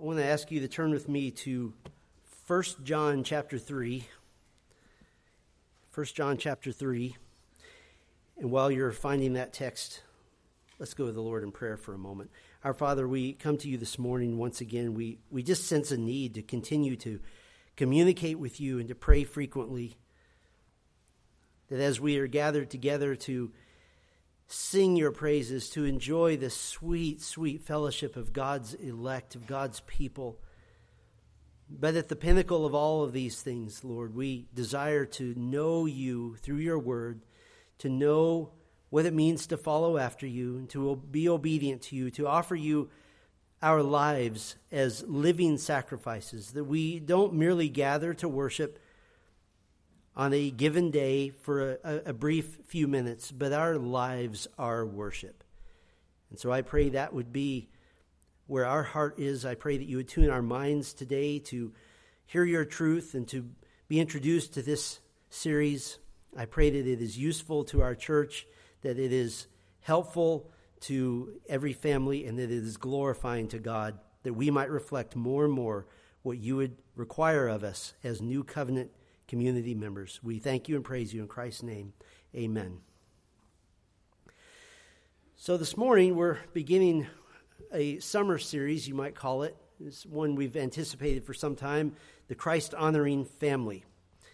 I want to ask you to turn with me to 1 John chapter 3. 1 John chapter 3. And while you're finding that text, let's go to the Lord in prayer for a moment. Our Father, we come to you this morning once again. We just sense a need to continue to communicate with you and to pray frequently. That as we are gathered together to sing your praises, to enjoy the sweet, sweet fellowship of God's elect, of God's people. But at the pinnacle of all of these things, Lord, we desire to know you through your word, to know what it means to follow after you, and to be obedient to you, to offer you our lives as living sacrifices, that we don't merely gather to worship on a given day for a brief few minutes, but our lives are worship. And so I pray that would be where our heart is. I pray that you would tune our minds today to hear your truth and to be introduced to this series. I pray that it is useful to our church, that it is helpful to every family, and that it is glorifying to God, that we might reflect more and more what you would require of us as new covenant community members. We thank you and praise you in Christ's name. Amen. So this morning we're beginning a summer series, you might call it. It's one we've anticipated for some time, the Christ Honoring Family.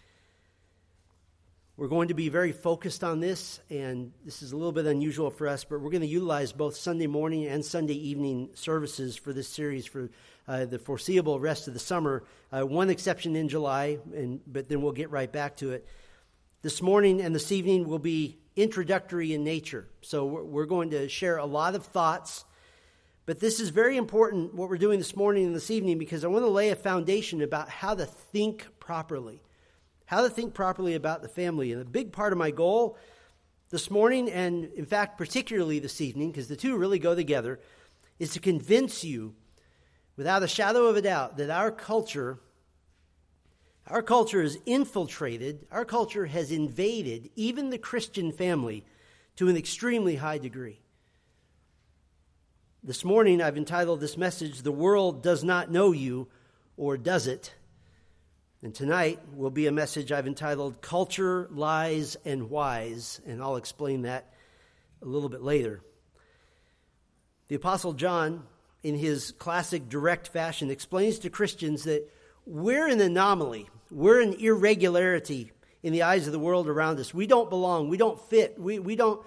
We're going to be very focused on this, and this is a little bit unusual for us, but we're going to utilize both Sunday morning and Sunday evening services for this series for the foreseeable rest of the summer. One exception in July, but then we'll get right back to it. This morning and this evening will be introductory in nature. So we're going to share a lot of thoughts, but this is very important what we're doing this morning and this evening, because I want to lay a foundation about how to think properly. How to think properly about the family. And a big part of my goal this morning, and in fact particularly this evening, because the two really go together, is to convince you without a shadow of a doubt that our culture is infiltrated, our culture has invaded even the Christian family to an extremely high degree. This morning I've entitled this message, "The World Does Not Know You," or does it? And tonight will be a message I've entitled Culture, Lies, and Whys, and I'll explain that a little bit later. The Apostle John, in his classic direct fashion, explains to Christians that we're an anomaly, we're an irregularity in the eyes of the world around us. We don't belong, we don't fit, we don't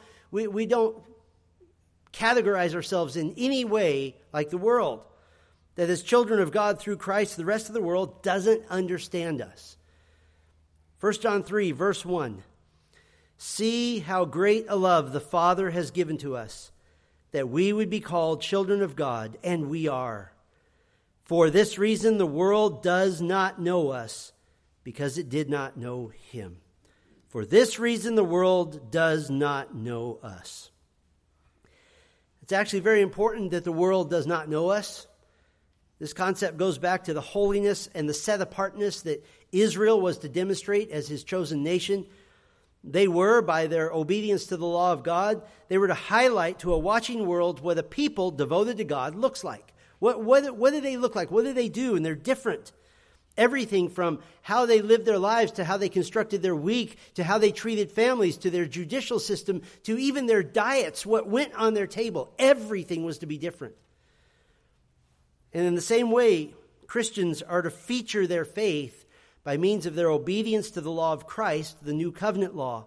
categorize ourselves in any way like the world. That as children of God through Christ, the rest of the world doesn't understand us. 1 John 3, verse 1. See how great a love the Father has given to us, that we would be called children of God, and we are. For this reason the world does not know us, because it did not know him. For this reason the world does not know us. It's actually very important that the world does not know us. This concept goes back to the holiness and the set-apartness that Israel was to demonstrate as his chosen nation. They were, by their obedience to the law of God, they were to highlight to a watching world what a people devoted to God looks like. What do they look like? What do they do? And they're different. Everything from how they lived their lives to how they constructed their week, to how they treated families, to their judicial system, to even their diets, what went on their table. Everything was to be different. And in the same way, Christians are to feature their faith by means of their obedience to the law of Christ, the new covenant law.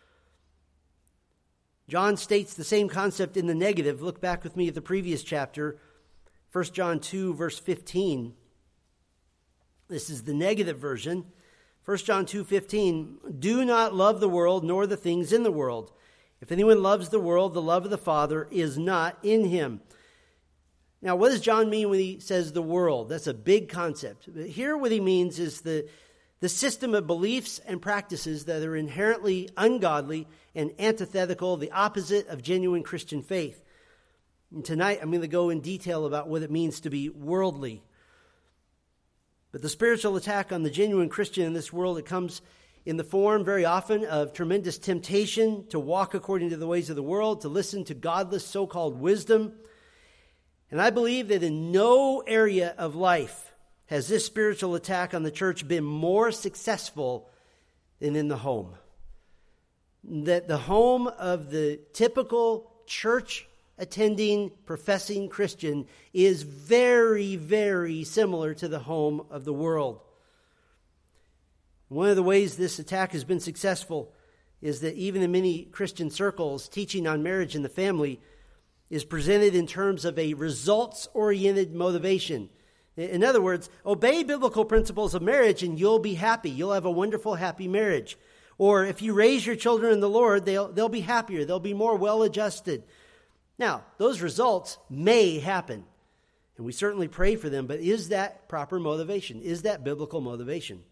John states the same concept in the negative. Look back with me at the previous chapter, 1 John 2, verse 15. This is the negative version. 1 John 2:15. Do not love the world nor the things in the world. If anyone loves the world, the love of the Father is not in him. Now, what does John mean when he says the world? That's a big concept. But here what he means is the system of beliefs and practices that are inherently ungodly and antithetical, the opposite of genuine Christian faith. And tonight I'm going to go in detail about what it means to be worldly. But the spiritual attack on the genuine Christian in this world, it comes in the form very often of tremendous temptation to walk according to the ways of the world, to listen to godless so-called wisdom. And I believe that in no area of life has this spiritual attack on the church been more successful than in the home. That the home of the typical church-attending, professing Christian is very, very similar to the home of the world. One of the ways this attack has been successful is that even in many Christian circles, teaching on marriage and the family is presented in terms of a results-oriented motivation. In other words, obey biblical principles of marriage and you'll be happy. You'll have a wonderful, happy marriage. Or if you raise your children in the Lord, they'll be happier. They'll be more well-adjusted. Now, those results may happen, and we certainly pray for them, but is that proper motivation? Is that biblical motivation?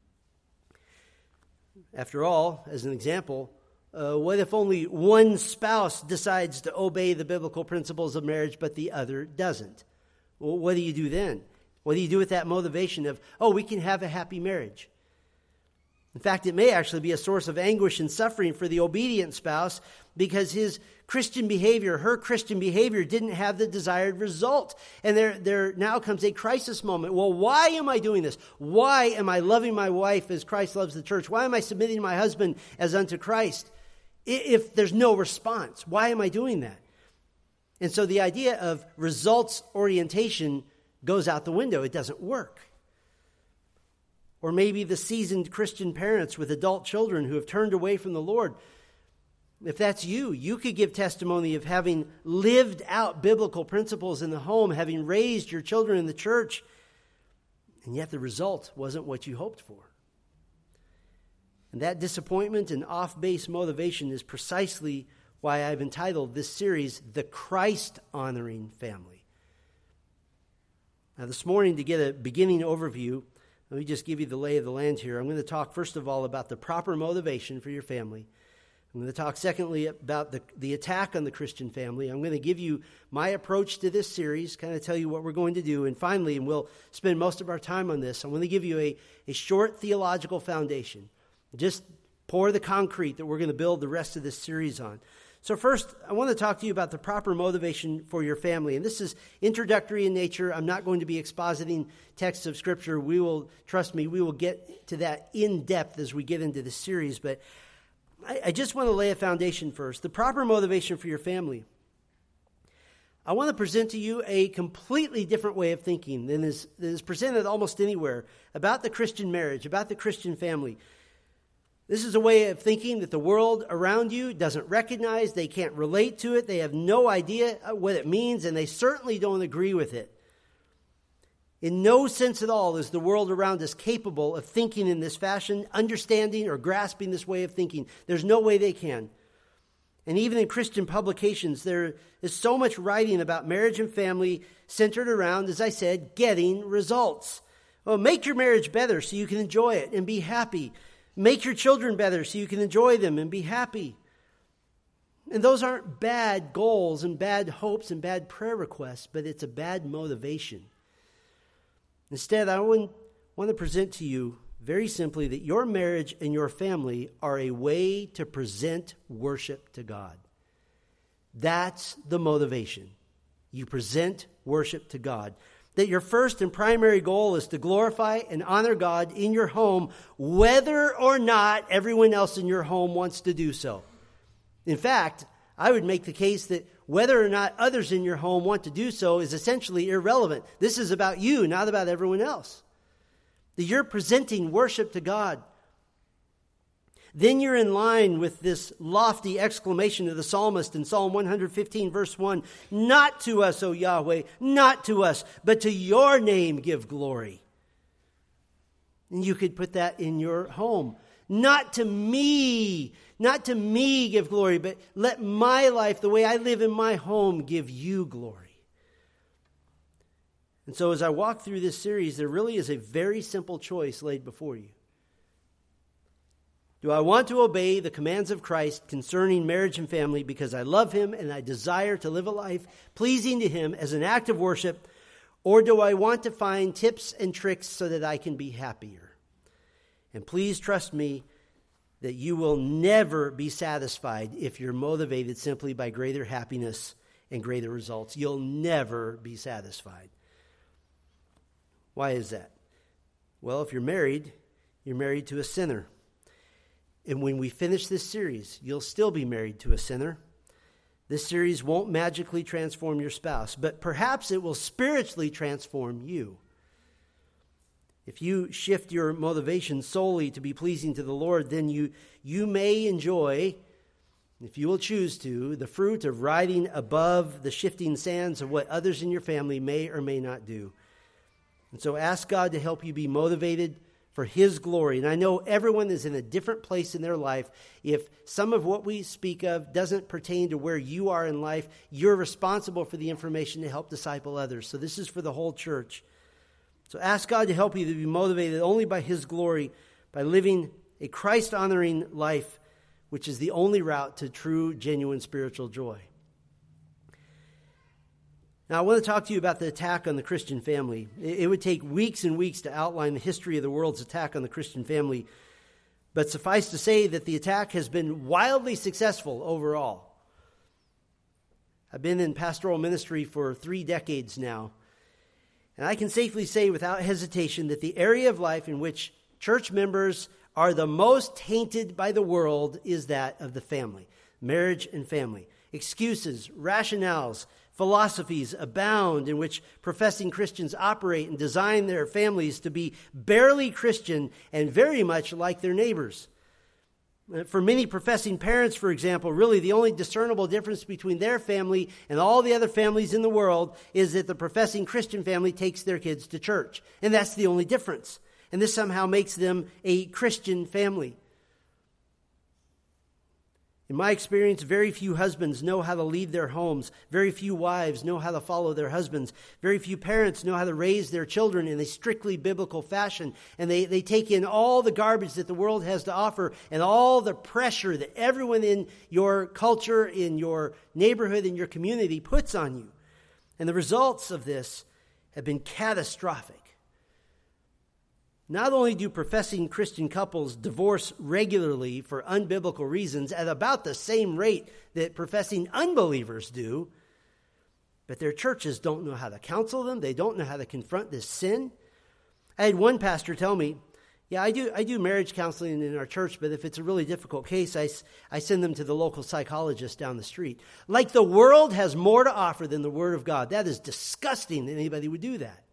After all, as an example, what if only one spouse decides to obey the biblical principles of marriage, but the other doesn't? Well, what do you do then? What do you do with that motivation of, we can have a happy marriage? In fact, it may actually be a source of anguish and suffering for the obedient spouse because his Christian behavior, her Christian behavior didn't have the desired result. And there now comes a crisis moment. Well, why am I doing this? Why am I loving my wife as Christ loves the church? Why am I submitting to my husband as unto Christ? If there's no response, why am I doing that? And so the idea of results orientation goes out the window. It doesn't work. Or maybe the seasoned Christian parents with adult children who have turned away from the Lord. If that's you, you could give testimony of having lived out biblical principles in the home, having raised your children in the church, and yet the result wasn't what you hoped for. And that disappointment and off-base motivation is precisely why I've entitled this series, The Christ-Honoring Family. Now this morning, to get a beginning overview, let me just give you the lay of the land here. I'm going to talk, first of all, about the proper motivation for your family. I'm going to talk, secondly, about the attack on the Christian family. I'm going to give you my approach to this series, kind of tell you what we're going to do. And finally, and we'll spend most of our time on this, I'm going to give you a short theological foundation. Just pour the concrete that we're going to build the rest of this series on. So first, I want to talk to you about the proper motivation for your family. And this is introductory in nature. I'm not going to be expositing texts of Scripture. Trust me, we will get to that in depth as we get into this series. But I just want to lay a foundation first. The proper motivation for your family. I want to present to you a completely different way of thinking than is presented almost anywhere about the Christian marriage, about the Christian family. This is a way of thinking that the world around you doesn't recognize. They can't relate to it. They have no idea what it means, and they certainly don't agree with it. In no sense at all is the world around us capable of thinking in this fashion, understanding or grasping this way of thinking. There's no way they can. And even in Christian publications, there is so much writing about marriage and family centered around, as I said, getting results. Well, make your marriage better so you can enjoy it and be happy. Make your children better so you can enjoy them and be happy. And those aren't bad goals and bad hopes and bad prayer requests, but it's a bad motivation. Instead, I want to present to you very simply that your marriage and your family are a way to present worship to God. That's the motivation. You present worship to God. That your first and primary goal is to glorify and honor God in your home, whether or not everyone else in your home wants to do so. In fact, I would make the case that whether or not others in your home want to do so is essentially irrelevant. This is about you, not about everyone else. That you're presenting worship to God. Then you're in line with this lofty exclamation of the psalmist in Psalm 115, verse 1. Not to us, O Yahweh, not to us, but to your name give glory. And you could put that in your home. Not to me give glory, but let my life, the way I live in my home, give you glory. And so as I walk through this series, there really is a very simple choice laid before you. Do I want to obey the commands of Christ concerning marriage and family because I love him and I desire to live a life pleasing to him as an act of worship, or do I want to find tips and tricks so that I can be happier? And please trust me that you will never be satisfied if you're motivated simply by greater happiness and greater results. You'll never be satisfied. Why is that? Well, if you're married to a sinner. And when we finish this series, you'll still be married to a sinner. This series won't magically transform your spouse, but perhaps it will spiritually transform you. If you shift your motivation solely to be pleasing to the Lord, then you may enjoy, if you will choose to, the fruit of riding above the shifting sands of what others in your family may or may not do. And so ask God to help you be motivated for His glory. And I know everyone is in a different place in their life. If some of what we speak of doesn't pertain to where you are in life, you're responsible for the information to help disciple others. So this is for the whole church. So ask God to help you to be motivated only by His glory, by living a Christ-honoring life, which is the only route to true, genuine spiritual joy. Now, I want to talk to you about the attack on the Christian family. It would take weeks and weeks to outline the history of the world's attack on the Christian family, but suffice to say that the attack has been wildly successful overall. I've been in pastoral ministry for 3 decades now, and I can safely say without hesitation that the area of life in which church members are the most tainted by the world is that of the family, marriage and family. Excuses, rationales, philosophies abound in which professing Christians operate and design their families to be barely Christian and very much like their neighbors. For many professing parents, for example, really the only discernible difference between their family and all the other families in the world is that the professing Christian family takes their kids to church. And that's the only difference. And this somehow makes them a Christian family. In my experience, very few husbands know how to lead their homes. Very few wives know how to follow their husbands. Very few parents know how to raise their children in a strictly biblical fashion. And they take in all the garbage that the world has to offer and all the pressure that everyone in your culture, in your neighborhood, in your community puts on you. And the results of this have been catastrophic. Not only do professing Christian couples divorce regularly for unbiblical reasons at about the same rate that professing unbelievers do, but their churches don't know how to counsel them. They don't know how to confront this sin. I had one pastor tell me, yeah, I do marriage counseling in our church, but if it's a really difficult case, I send them to the local psychologist down the street. Like the world has more to offer than the Word of God. That is disgusting that anybody would do that.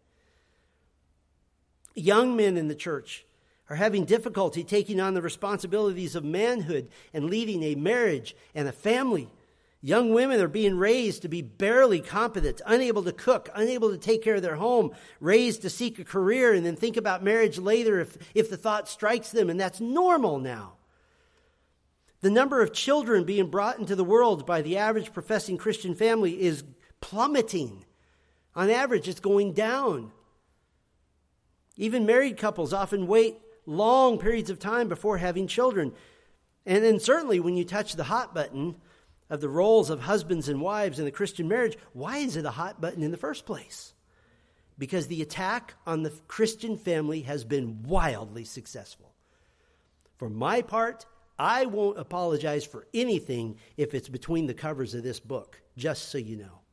Young men in the church are having difficulty taking on the responsibilities of manhood and leading a marriage and a family. Young women are being raised to be barely competent, unable to cook, unable to take care of their home, raised to seek a career and then think about marriage later if the thought strikes them, and that's normal now. The number of children being brought into the world by the average professing Christian family is plummeting. On average, it's going down. Even married couples often wait long periods of time before having children. And then certainly when you touch the hot button of the roles of husbands and wives in the Christian marriage, why is it a hot button in the first place? Because the attack on the Christian family has been wildly successful. For my part, I won't apologize for anything if it's between the covers of this book, just so you know.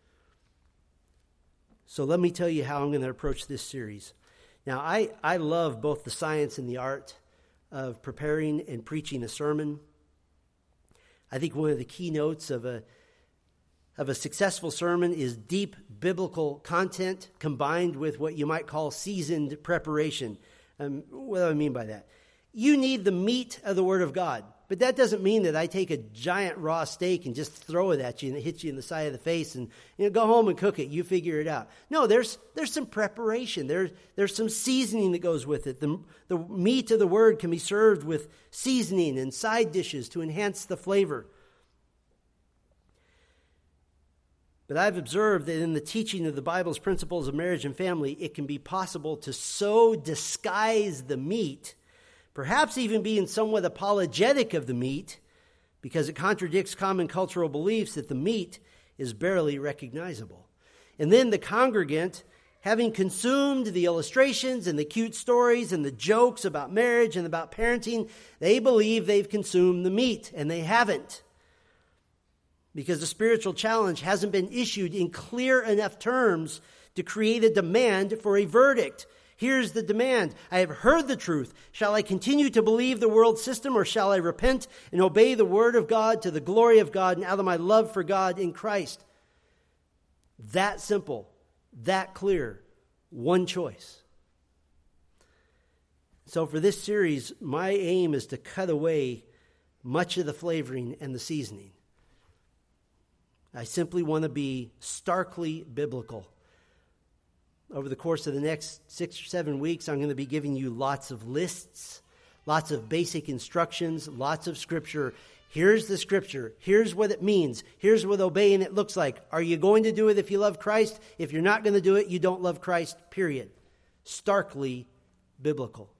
So let me tell you how I'm going to approach this series. Now, I love both the science and the art of preparing and preaching a sermon. I think one of the keynotes of a successful sermon is deep biblical content combined with what you might call seasoned preparation. What do I mean by that? You need the meat of the Word of God. But that doesn't mean that I take a giant raw steak and just throw it at you and it hits you in the side of the face and go home and cook it. You figure it out. No, there's some preparation. There's some seasoning that goes with it. The meat of the Word can be served with seasoning and side dishes to enhance the flavor. But I've observed that in the teaching of the Bible's principles of marriage and family, it can be possible to so disguise the meat, perhaps even being somewhat apologetic of the meat, because it contradicts common cultural beliefs that the meat is barely recognizable. And then the congregant, having consumed the illustrations and the cute stories and the jokes about marriage and about parenting, they believe they've consumed the meat, and they haven't. because the spiritual challenge hasn't been issued in clear enough terms to create a demand for a verdict. Here's the demand. I have heard the truth. Shall I continue to believe the world system, or shall I repent and obey the word of God to the glory of God and out of my love for God in Christ? That simple, that clear, one choice. So for this series, my aim is to cut away much of the flavoring and the seasoning. I simply want to be starkly biblical. Over the course of the next 6 or 7 weeks, I'm going to be giving you lots of lists, lots of basic instructions, lots of scripture. Here's the scripture. Here's what it means. Here's what obeying it looks like. Are you going to do it if you love Christ? If you're not going to do it, you don't love Christ, period. Starkly biblical.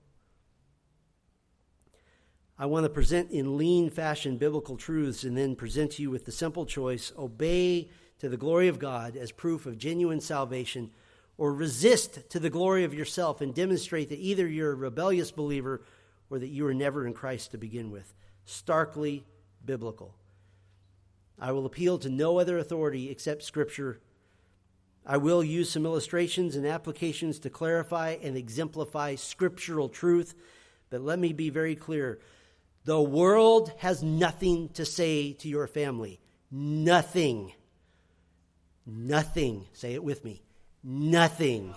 I want to present in lean fashion biblical truths and then present to you with the simple choice: obey to the glory of God as proof of genuine salvation, or resist to the glory of yourself and demonstrate that either you're a rebellious believer or that you were never in Christ to begin with. Starkly biblical. I will appeal to no other authority except Scripture. I will use some illustrations and applications to clarify and exemplify scriptural truth. But let me be very clear. The world has nothing to say to your family. Nothing. Nothing. Say it with me. Nothing.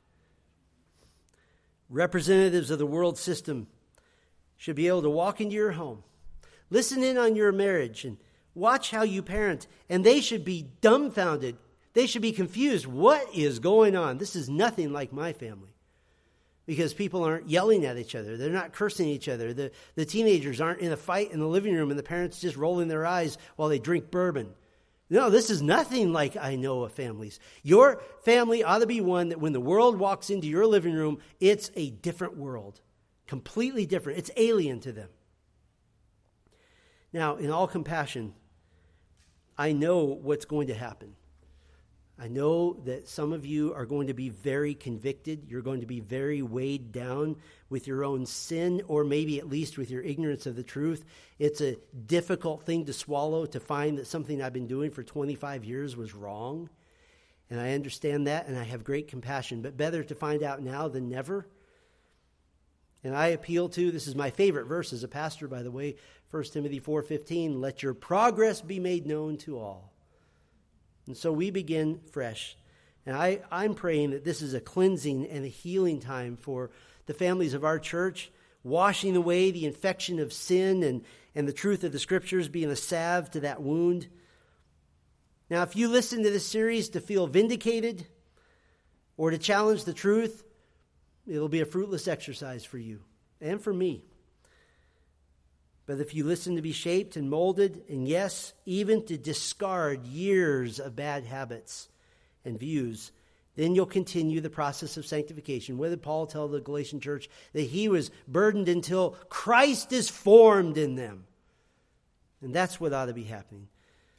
Representatives of the world system should be able to walk into your home, listen in on your marriage, and watch how you parent. And they should be dumbfounded. They should be confused. What is going on? This is nothing like my family. Because people aren't yelling at each other. They're not cursing each other. The teenagers aren't in a fight in the living room and the parents just rolling their eyes while they drink bourbon. No, this is nothing like I know of families. Your family ought to be one that when the world walks into your living room, it's a different world. Completely different. It's alien to them. Now, in all compassion, I know what's going to happen. I know that some of you are going to be very convicted. You're going to be very weighed down with your own sin, or maybe at least with your ignorance of the truth. It's a difficult thing to swallow, to find that something I've been doing for 25 years was wrong. And I understand that, and I have great compassion. But better to find out now than never. And I appeal to, this is my favorite verse as a pastor, by the way, 1 Timothy 4:15, let your progress be made known to all. And so we begin fresh. And I'm praying that this is a cleansing and a healing time for the families of our church, washing away the infection of sin and the truth of the Scriptures being a salve to that wound. Now, if you listen to this series to feel vindicated or to challenge the truth, it'll be a fruitless exercise for you and for me. But if you listen to be shaped and molded, and yes, even to discard years of bad habits and views, then you'll continue the process of sanctification. What did Paul tell the Galatian church? That he was burdened until Christ is formed in them. And that's what ought to be happening.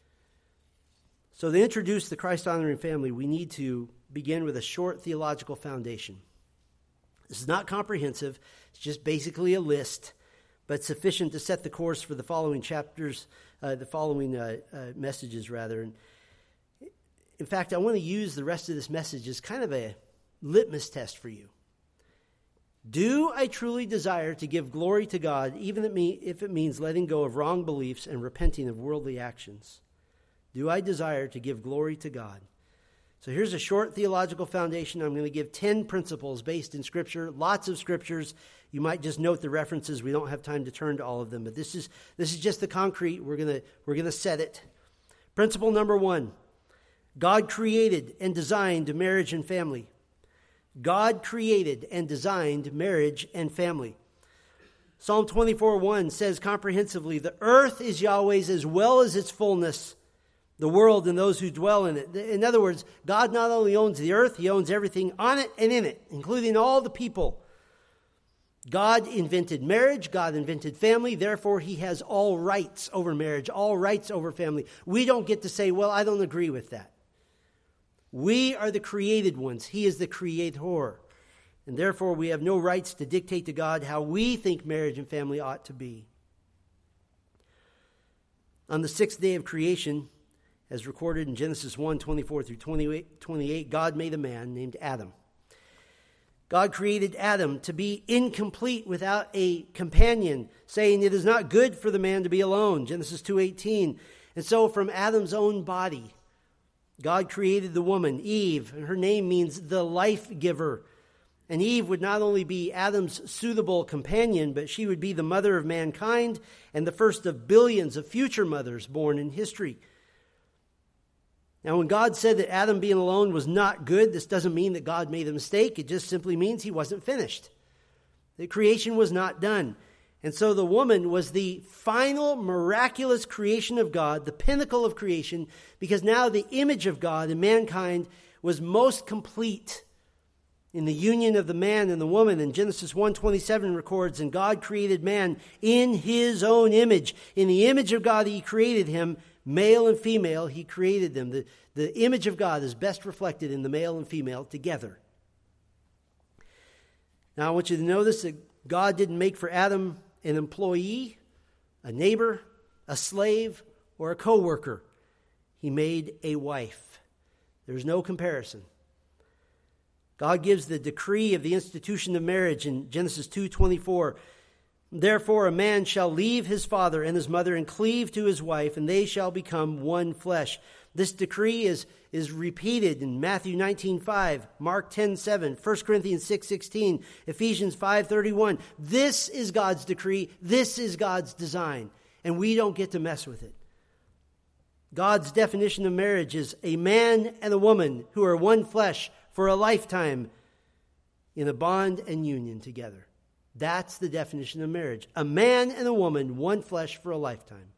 So to introduce the Christ-honoring family, we need to begin with a short theological foundation. This is not comprehensive. It's just basically a list, but sufficient to set the course for the following chapters, messages rather. And in fact, I want to use the rest of this message as kind of a litmus test for you. Do I truly desire to give glory to God, even if it means letting go of wrong beliefs and repenting of worldly actions? Do I desire to give glory to God? So here's a short theological foundation. I'm going to give 10 principles based in Scripture, lots of Scriptures. You might just note the references. We don't have time to turn to all of them, but this is just the concrete. We're going to set it. Principle number 1, God created and designed marriage and family. God created and designed marriage and family. Psalm 24:1 says comprehensively, the earth is Yahweh's as well as its fullness, the world and those who dwell in it. In other words, God not only owns the earth, he owns everything on it and in it, including all the people. God invented marriage. God invented family. Therefore, he has all rights over marriage, all rights over family. We don't get to say, well, I don't agree with that. We are the created ones. He is the creator. And therefore, we have no rights to dictate to God how we think marriage and family ought to be. On the 6th day of creation, As recorded in Genesis 1:24 through 28, God made a man named Adam. God created Adam to be incomplete without a companion, saying it is not good for the man to be alone, Genesis 2:18. And so from Adam's own body, God created the woman, Eve, and her name means the life giver. And Eve would not only be Adam's suitable companion, but she would be the mother of mankind and the first of billions of future mothers born in history. Now, when God said that Adam being alone was not good, this doesn't mean that God made a mistake. It just simply means he wasn't finished. The creation was not done. And so the woman was the final miraculous creation of God, the pinnacle of creation, because now the image of God in mankind was most complete in the union of the man and the woman. And Genesis 1:27 records, and God created man in his own image. In the image of God he created him. Male and female, he created them. The image of God is best reflected in the male and female together. Now, I want you to notice that God didn't make for Adam an employee, a neighbor, a slave, or a co-worker. He made a wife. There's no comparison. God gives the decree of the institution of marriage in Genesis 2:24. Therefore, a man shall leave his father and his mother and cleave to his wife, and they shall become one flesh. This decree is repeated in Matthew 19:5, Mark 10:7, 1 Corinthians 6:16, Ephesians 5:31. This is God's decree. This is God's design, and we don't get to mess with it. God's definition of marriage is a man and a woman who are one flesh for a lifetime in a bond and union together. That's the definition of marriage. A man and a woman, one flesh for a lifetime.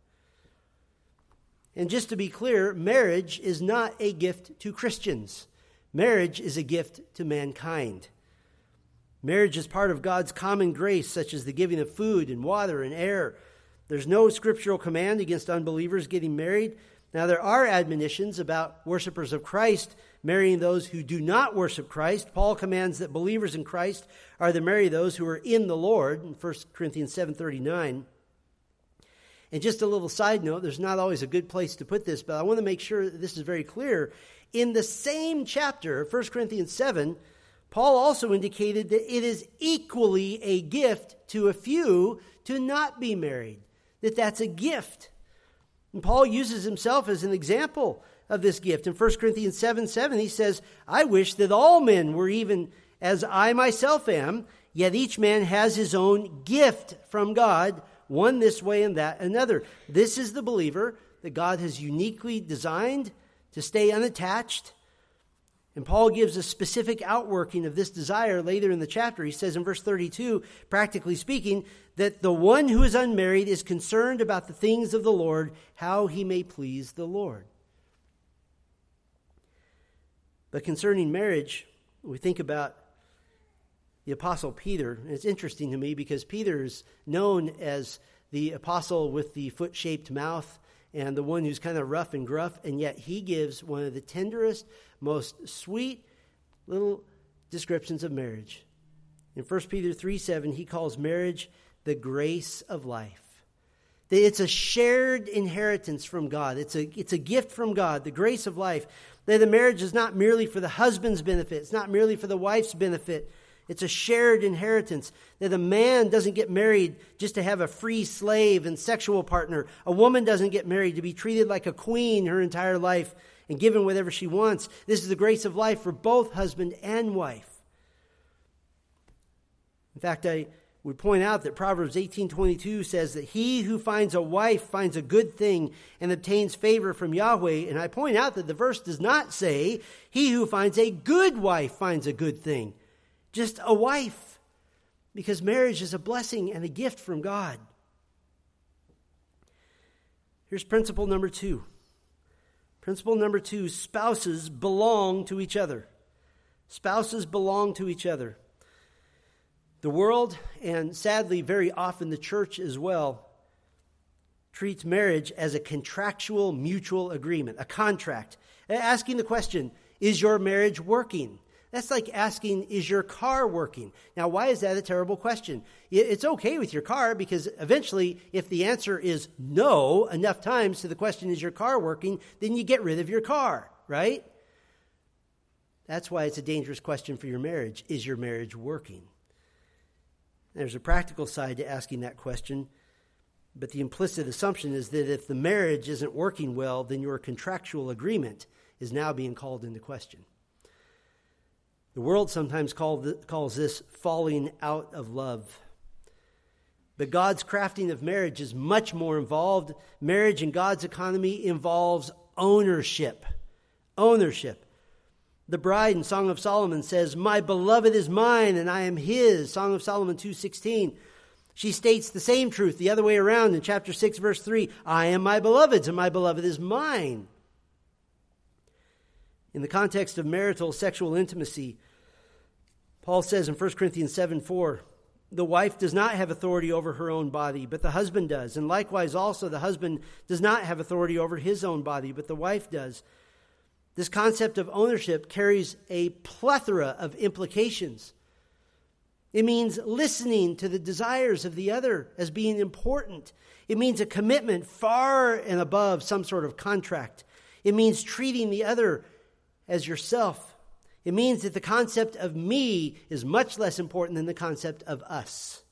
And just to be clear, marriage is not a gift to Christians. Marriage is a gift to mankind. Marriage is part of God's common grace, such as the giving of food and water and air. There's no scriptural command against unbelievers getting married. Now, there are admonitions about worshipers of Christ marrying those who do not worship Christ. Paul commands that believers in Christ are to marry those who are in the Lord, in 1 Corinthians 7:39. And just a little side note, there's not always a good place to put this, but I want to make sure that this is very clear. In the same chapter, 1 Corinthians 7, Paul also indicated that it is equally a gift to a few to not be married, that's a gift. And Paul uses himself as an example of this gift. In 1 Corinthians 7:7, he says, I wish that all men were even as I myself am, yet each man has his own gift from God, one this way and that another. This is the believer that God has uniquely designed to stay unattached. And Paul gives a specific outworking of this desire later in the chapter. He says in verse 32, practically speaking, that the one who is unmarried is concerned about the things of the Lord, how he may please the Lord. But concerning marriage, we think about the Apostle Peter. And it's interesting to me because Peter is known as the apostle with the foot-shaped mouth and the one who's kind of rough and gruff, and yet he gives one of the tenderest, most sweet little descriptions of marriage. In 1 Peter 3:7, he calls marriage the grace of life. It's a shared inheritance from God. It's a gift from God, the grace of life. That the marriage is not merely for the husband's benefit. It's not merely for the wife's benefit. It's a shared inheritance. That a man doesn't get married just to have a free slave and sexual partner. A woman doesn't get married to be treated like a queen her entire life and given whatever she wants. This is the grace of life for both husband and wife. In fact, I would point out that Proverbs 18:22 says that he who finds a wife finds a good thing and obtains favor from Yahweh. And I point out that the verse does not say he who finds a good wife finds a good thing. Just a wife. Because marriage is a blessing and a gift from God. Here's principle number 2. Principle number 2, spouses belong to each other. Spouses belong to each other. The world, and sadly very often the church as well, treats marriage as a contractual mutual agreement, a contract. Asking the question, is your marriage working? That's like asking, is your car working? Now, why is that a terrible question? It's okay with your car because eventually, if the answer is no enough times to the question, is your car working, then you get rid of your car, right? That's why it's a dangerous question for your marriage. Is your marriage working? There's a practical side to asking that question, but the implicit assumption is that if the marriage isn't working well, then your contractual agreement is now being called into question. The world sometimes calls this falling out of love. But God's crafting of marriage is much more involved. Marriage in God's economy involves ownership. Ownership. The bride in Song of Solomon says, "My beloved is mine and I am his." Song of Solomon 2:16. She states the same truth the other way around in chapter 6, verse 3. "I am my beloved's and my beloved is mine." In the context of marital sexual intimacy, Paul says in 1 Corinthians 7:4, "The wife does not have authority over her own body, but the husband does. And likewise also the husband does not have authority over his own body, but the wife does." This concept of ownership carries a plethora of implications. It means listening to the desires of the other as being important. It means a commitment far and above some sort of contract. It means treating the other as yourself. It means that the concept of me is much less important than the concept of us.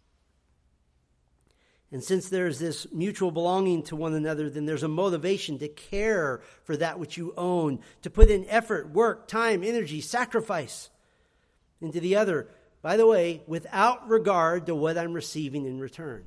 And since there's this mutual belonging to one another, then there's a motivation to care for that which you own, to put in effort, work, time, energy, sacrifice into the other, by the way, without regard to what I'm receiving in return.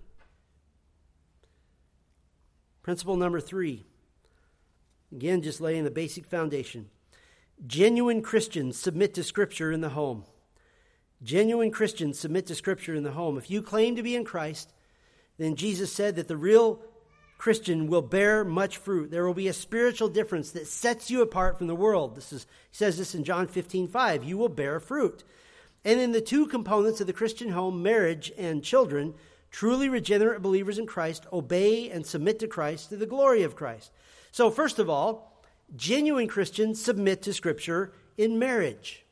Principle number 3. Again, just laying the basic foundation. Genuine Christians submit to Scripture in the home. Genuine Christians submit to Scripture in the home. If you claim to be in Christ, then Jesus said that the real Christian will bear much fruit. There will be a spiritual difference that sets you apart from the world. He says this in John 15:5. You will bear fruit. And in the two components of the Christian home, marriage and children, truly regenerate believers in Christ obey and submit to Christ to the glory of Christ. So first of all, genuine Christians submit to Scripture in marriage.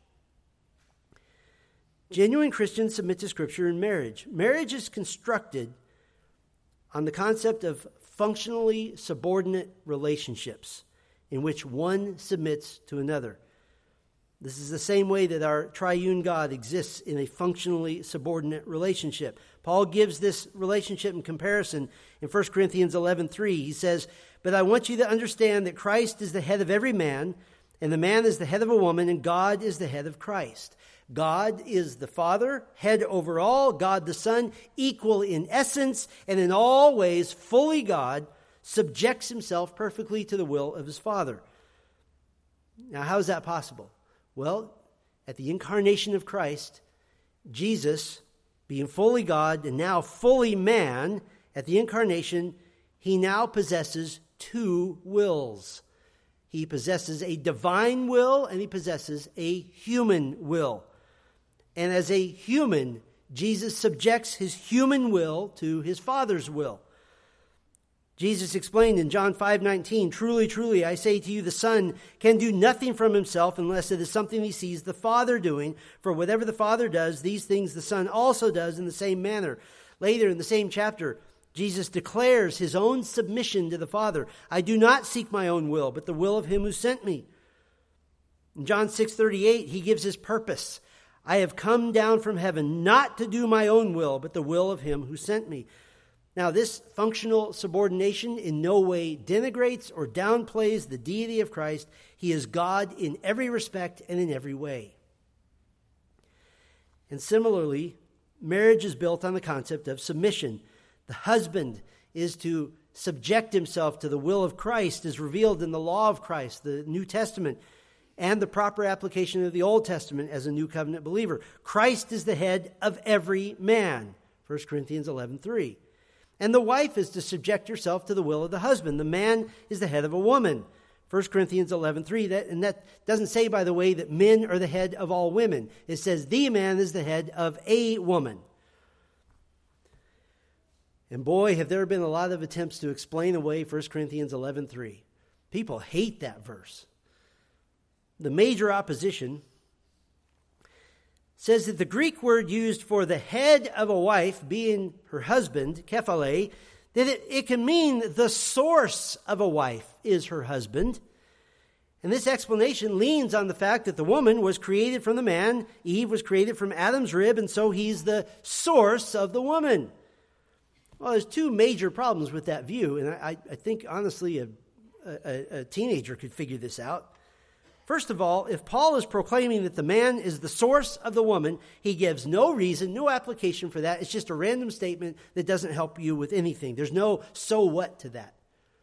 Genuine Christians submit to Scripture in marriage. Marriage is constructed on the concept of functionally subordinate relationships in which one submits to another. This is the same way that our triune God exists in a functionally subordinate relationship. Paul gives this relationship in comparison in 1 Corinthians 11:3. He says, "But I want you to understand that Christ is the head of every man, and the man is the head of a woman, and God is the head of Christ." God is the Father, head over all. God the Son, equal in essence, and in all ways fully God, subjects himself perfectly to the will of his Father. Now, how is that possible? Well, at the incarnation of Christ, Jesus, being fully God and now fully man, at the incarnation, he now possesses two wills. He possesses a divine will and he possesses a human will. And as a human, Jesus subjects his human will to his Father's will. Jesus explained in John 5:19, "Truly, truly, I say to you, the Son can do nothing from himself unless it is something he sees the Father doing. For whatever the Father does, these things the Son also does in the same manner." Later in the same chapter, Jesus declares his own submission to the Father. "I do not seek my own will, but the will of him who sent me." In John 6:38, he gives his purpose. "I have come down from heaven not to do my own will, but the will of him who sent me." Now, this functional subordination in no way denigrates or downplays the deity of Christ. He is God in every respect and in every way. And similarly, marriage is built on the concept of submission. The husband is to subject himself to the will of Christ as revealed in the law of Christ, the New Testament, and the proper application of the Old Testament as a new covenant believer. Christ is the head of every man, 1 Corinthians 11:3. And the wife is to subject herself to the will of the husband. The man is the head of a woman, 1 Corinthians 11:3. And that doesn't say, by the way, that men are the head of all women. It says the man is the head of a woman. And boy, have there been a lot of attempts to explain away 1 Corinthians 11:3. People hate that verse. The major opposition says that the Greek word used for the head of a wife being her husband, kephale, that it can mean the source of a wife is her husband. And this explanation leans on the fact that the woman was created from the man, Eve was created from Adam's rib, and so he's the source of the woman. Well, there's two major problems with that view, and I think, honestly, a teenager could figure this out. First of all, if Paul is proclaiming that the man is the source of the woman, he gives no reason, no application for that. It's just a random statement that doesn't help you with anything. There's no so what to that.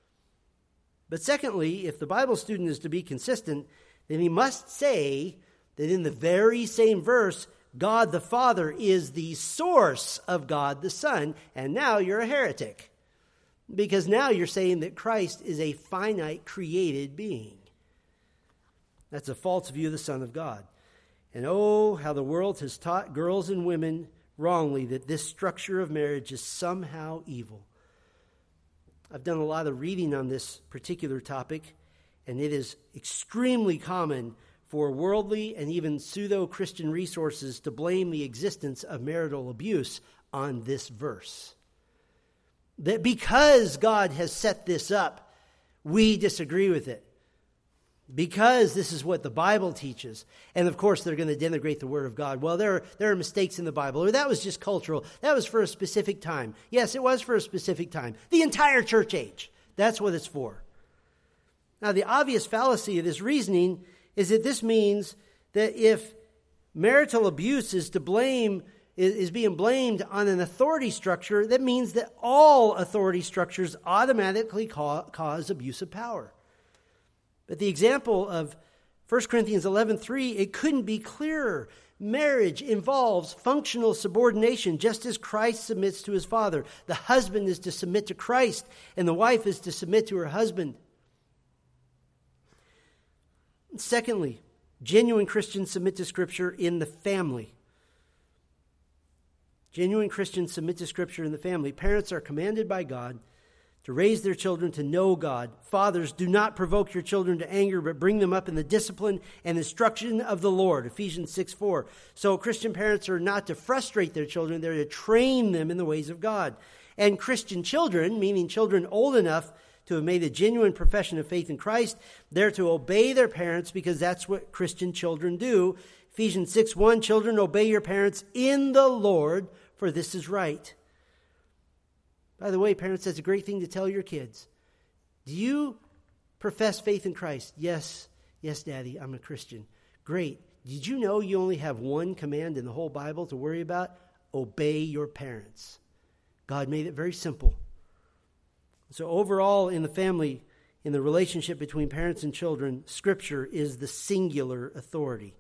But secondly, if the Bible student is to be consistent, then he must say that in the very same verse, God the Father is the source of God the Son, and now you're a heretic. Because now you're saying that Christ is a finite created being. That's a false view of the Son of God. And oh, how the world has taught girls and women wrongly that this structure of marriage is somehow evil. I've done a lot of reading on this particular topic, and it is extremely common for worldly and even pseudo-Christian resources to blame the existence of marital abuse on this verse. That because God has set this up, we disagree with it. Because this is what the Bible teaches. And of course, they're going to denigrate the Word of God. Well, there are mistakes in the Bible. Or that was just cultural. That was for a specific time. Yes, it was for a specific time. The entire church age. That's what it's for. Now, the obvious fallacy of this reasoning is that this means that if marital abuse is being blamed on an authority structure, that means that all authority structures automatically cause abuse of power. But the example of 1 Corinthians 11:3, it couldn't be clearer. Marriage involves functional subordination, just as Christ submits to his Father. The husband is to submit to Christ, and the wife is to submit to her husband. Secondly, genuine Christians submit to Scripture in the family. Genuine Christians submit to Scripture in the family. Parents are commanded by God to raise their children to know God. Fathers, do not provoke your children to anger, but bring them up in the discipline and instruction of the Lord. Ephesians 6:4. So Christian parents are not to frustrate their children, they're to train them in the ways of God. And Christian children, meaning children old enough to have made a genuine profession of faith in Christ, they're to obey their parents because that's what Christian children do. Ephesians 6:1, children, obey your parents in the Lord, for this is right. By the way, parents, that's a great thing to tell your kids. Do you profess faith in Christ? Yes, Daddy, I'm a Christian. Great. Did you know you only have one command in the whole Bible to worry about? Obey your parents. God made it very simple. So overall, in the family, in the relationship between parents and children, Scripture is the singular authority.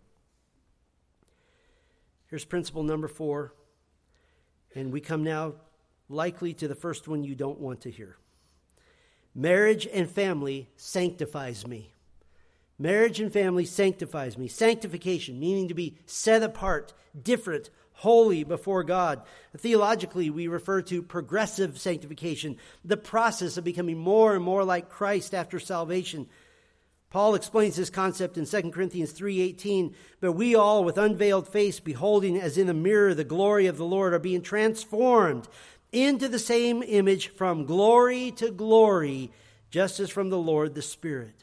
Here's principle number 4. And we come now likely to the first one you don't want to hear. Marriage and family sanctifies me. Marriage and family sanctifies me. Sanctification, meaning to be set apart, different, holy before God. Theologically, we refer to progressive sanctification, the process of becoming more and more like Christ after salvation. Paul explains this concept in 2 Corinthians 3:18, but we all with unveiled face, beholding as in a mirror the glory of the Lord, are being transformed into the same image from glory to glory, just as from the Lord the Spirit.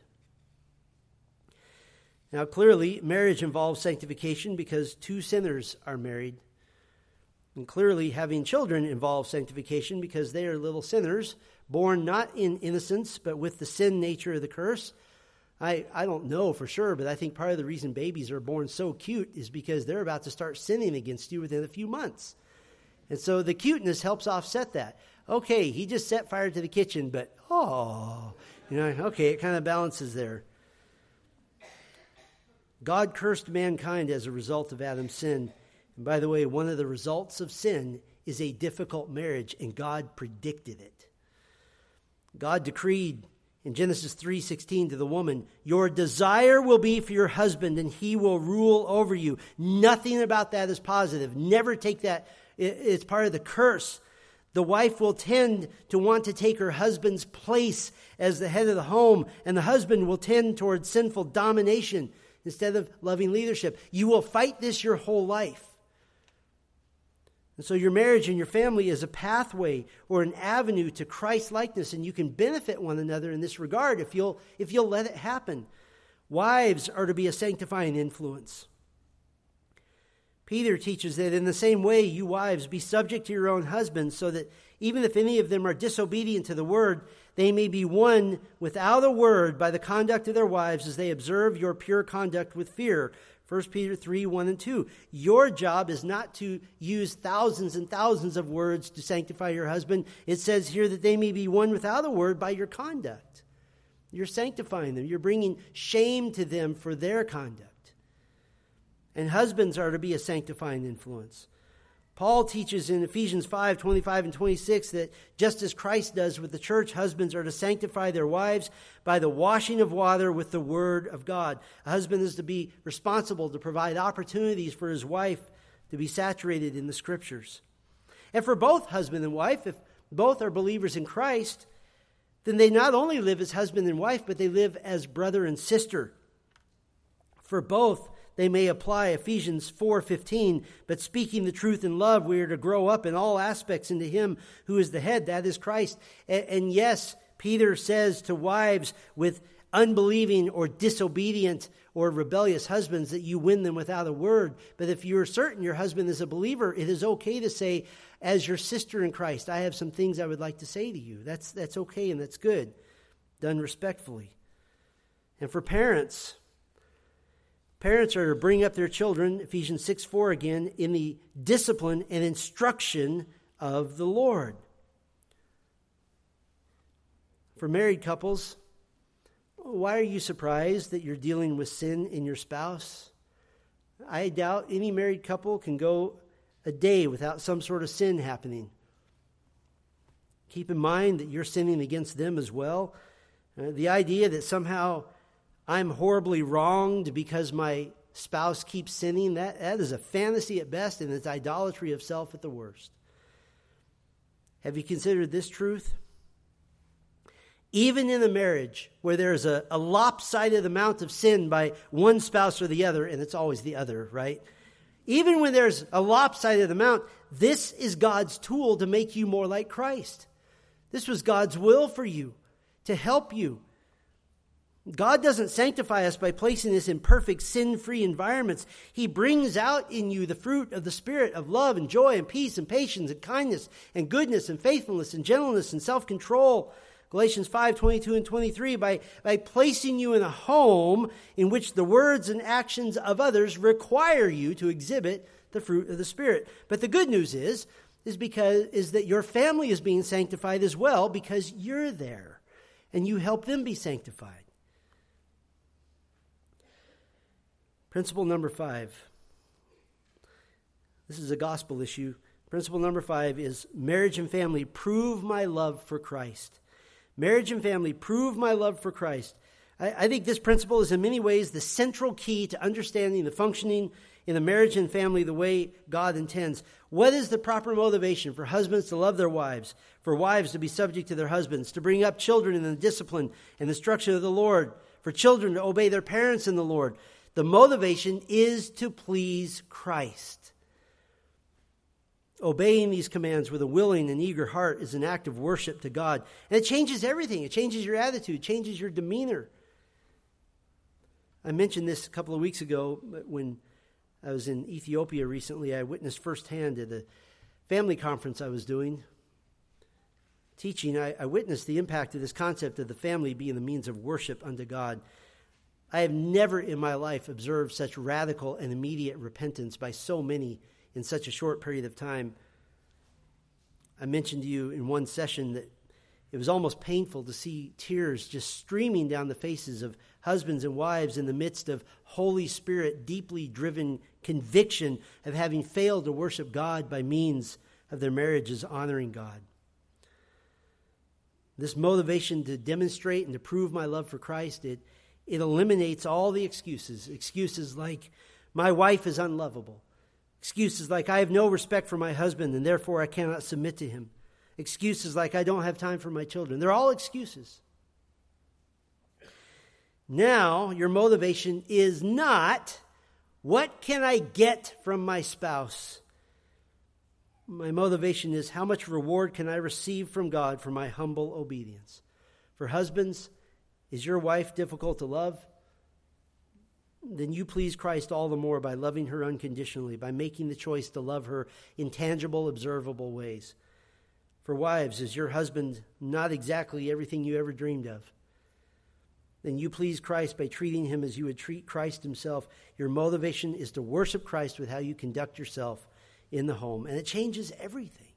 Now, clearly, marriage involves sanctification because two sinners are married. And clearly, having children involves sanctification because they are little sinners, born not in innocence, but with the sin nature of the curse. I don't know for sure, but I think part of the reason babies are born so cute is because they're about to start sinning against you within a few months. And so the cuteness helps offset that. Okay, he just set fire to the kitchen, but okay, it kind of balances there. God cursed mankind as a result of Adam's sin. And by the way, one of the results of sin is a difficult marriage, and God predicted it. God decreed in Genesis 3:16 to the woman, your desire will be for your husband, and he will rule over you. Nothing about that is positive. Never take that. It's part of the curse. The wife will tend to want to take her husband's place as the head of the home, and the husband will tend towards sinful domination instead of loving leadership. You will fight this your whole life. And so your marriage and your family is a pathway or an avenue to Christ likeness, and you can benefit one another in this regard if you'll let it happen. Wives are to be a sanctifying influence. Peter teaches that in the same way, you wives, be subject to your own husbands, so that even if any of them are disobedient to the word, they may be won without a word by the conduct of their wives as they observe your pure conduct with fear. 1 Peter 3, 1 and 2. Your job is not to use thousands and thousands of words to sanctify your husband. It says here that they may be won without a word by your conduct. You're sanctifying them. You're bringing shame to them for their conduct. And husbands are to be a sanctifying influence. Paul teaches in Ephesians 5, 25 and 26 that just as Christ does with the church, husbands are to sanctify their wives by the washing of water with the word of God. A husband is to be responsible to provide opportunities for his wife to be saturated in the scriptures. And for both husband and wife, if both are believers in Christ, then they not only live as husband and wife, but they live as brother and sister. For both, they may apply Ephesians 4:15, but speaking the truth in love, we are to grow up in all aspects into him who is the head, that is Christ. And yes, Peter says to wives with unbelieving or disobedient or rebellious husbands that you win them without a word. But if you're certain your husband is a believer, it is okay to say, as your sister in Christ, I have some things I would like to say to you. That's okay and that's good, done respectfully. And for parents are to bring up their children, Ephesians 6:4 again, in the discipline and instruction of the Lord. For married couples, why are you surprised that you're dealing with sin in your spouse? I doubt any married couple can go a day without some sort of sin happening. Keep in mind that you're sinning against them as well. The idea that somehow I'm horribly wronged because my spouse keeps sinning, that is a fantasy at best, and it's idolatry of self at the worst. Have you considered this truth? Even in a marriage where there's a lopsided amount of sin by one spouse or the other, and it's always the other, right? Even when there's a lopsided amount, this is God's tool to make you more like Christ. This was God's will for you, to help you. God doesn't sanctify us by placing us in perfect, sin-free environments. He brings out in you the fruit of the Spirit of love and joy and peace and patience and kindness and goodness and faithfulness and gentleness and self-control. Galatians 5, 22 and 23, by placing you in a home in which the words and actions of others require you to exhibit the fruit of the Spirit. But the good news is that your family is being sanctified as well because you're there and you help them be sanctified. Principle number 5. This is a gospel issue. Principle number 5 is marriage and family prove my love for Christ. Marriage and family prove my love for Christ. I think this principle is in many ways the central key to understanding the functioning in a marriage and family the way God intends. What is the proper motivation for husbands to love their wives, for wives to be subject to their husbands, to bring up children in the discipline and instruction of the Lord, for children to obey their parents in the Lord? The motivation is to please Christ. Obeying these commands with a willing and eager heart is an act of worship to God. And it changes everything. It changes your attitude, changes your demeanor. I mentioned this a couple of weeks ago when I was in Ethiopia recently. I witnessed firsthand at a family conference I was doing, teaching. I witnessed the impact of this concept of the family being the means of worship unto God. I have never in my life observed such radical and immediate repentance by so many in such a short period of time. I mentioned to you in one session that it was almost painful to see tears just streaming down the faces of husbands and wives in the midst of Holy Spirit deeply driven conviction of having failed to worship God by means of their marriages honoring God. This motivation to demonstrate and to prove my love for Christ, it eliminates all the excuses. Excuses like, my wife is unlovable. Excuses like, I have no respect for my husband and therefore I cannot submit to him. Excuses like, I don't have time for my children. They're all excuses. Now, your motivation is not, what can I get from my spouse? My motivation is, how much reward can I receive from God for my humble obedience? For husbands, is your wife difficult to love? Then you please Christ all the more by loving her unconditionally, by making the choice to love her in tangible, observable ways. For wives, is your husband not exactly everything you ever dreamed of? Then you please Christ by treating him as you would treat Christ himself. Your motivation is to worship Christ with how you conduct yourself in the home, and it changes everything.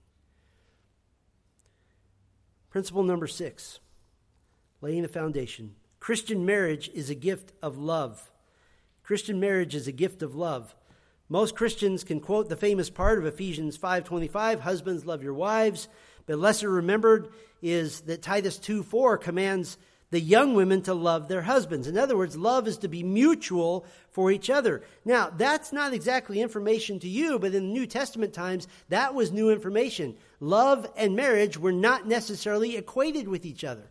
Principle number 6, laying the foundation. Christian marriage is a gift of love. Christian marriage is a gift of love. Most Christians can quote the famous part of Ephesians 5:25, husbands, love your wives, but lesser remembered is that Titus 2:4 commands the young women to love their husbands. In other words, love is to be mutual for each other. Now, that's not exactly information to you, but in the New Testament times, that was new information. Love and marriage were not necessarily equated with each other.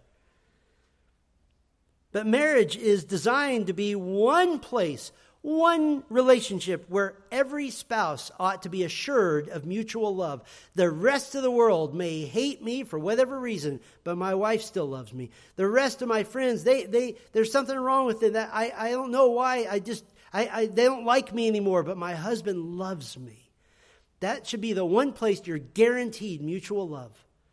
But marriage is designed to be one place, one relationship where every spouse ought to be assured of mutual love. The rest of the world may hate me for whatever reason, but my wife still loves me. The rest of my friends, there's something wrong with it. That I don't know why. They don't like me anymore, but my husband loves me. That should be the one place you're guaranteed mutual love.